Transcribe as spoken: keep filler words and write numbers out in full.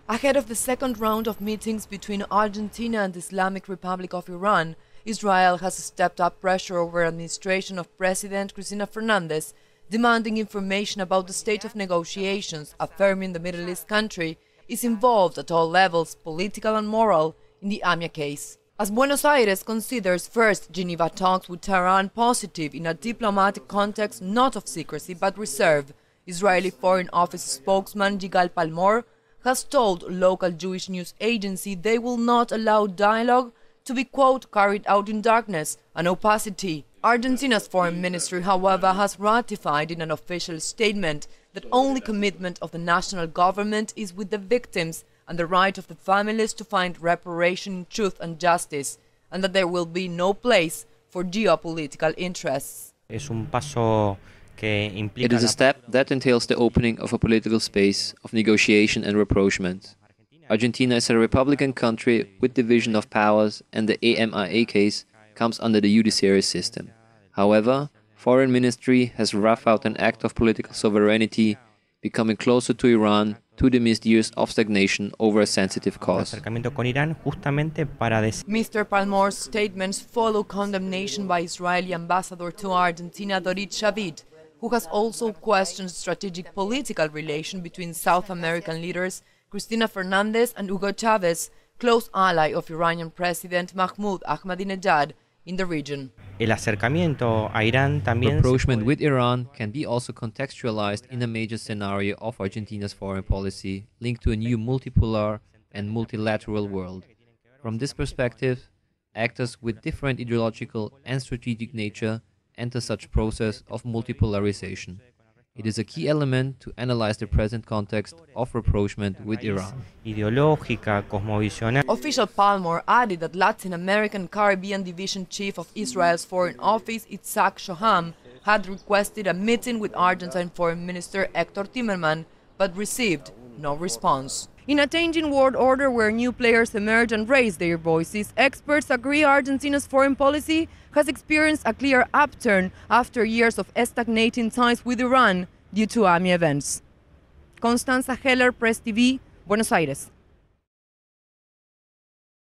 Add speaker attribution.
Speaker 1: Ahead of the second round of meetings between Argentina and the Islamic Republic of Iran, Israel has stepped up pressure over the administration of President Cristina Fernandez, demanding information about the state of negotiations, affirming the Middle East country is involved at all levels, political and moral, in the AMIA case. As Buenos Aires considers first Geneva talks with Tehran positive in a diplomatic context not of secrecy but reserve, Israeli Foreign Office spokesman Yigal Palmor has told local Jewish news agency they will not allow dialogue to be, quote, carried out in darkness and opacity. Argentina's foreign ministry, however, has ratified in an official statement that only commitment of the national government is with the victims and the right of the families to find reparation in truth and justice, and that there will be no place for geopolitical interests.
Speaker 2: Es un paso
Speaker 3: It is a step that entails the opening of a political space of negotiation and rapprochement. Argentina is a republican country with division of powers, and the A M I A case comes under the judiciary system. However, Foreign Ministry has roughed out an act of political sovereignty, becoming closer to Iran to the misuse of stagnation over a sensitive cause.
Speaker 1: Mister Palmor's statements follow condemnation by Israeli ambassador to Argentina Dorit Shavid, who has also questioned strategic political relation between South American leaders Cristina Fernandez and Hugo Chavez, close ally of Iranian President Mahmoud Ahmadinejad in the region.
Speaker 3: Rapprochement with Iran can be also contextualized in a major scenario of Argentina's foreign policy linked to a new multipolar and multilateral world. From this perspective, actors with different ideological and strategic nature enter such process of multipolarization. It is a key element to analyze the present context of rapprochement with Iran.
Speaker 1: Official Palmor added that Latin American Caribbean Division Chief of Israel's Foreign Office, Itzhak Shoham, had requested a meeting with Argentine Foreign Minister Hector Timerman, but received no response. In a changing world order where new players emerge and raise their voices, experts agree Argentina's foreign policy has experienced a clear upturn after years of stagnating ties with Iran due to AMIA events. Constanza Heller, Press T V, Buenos Aires.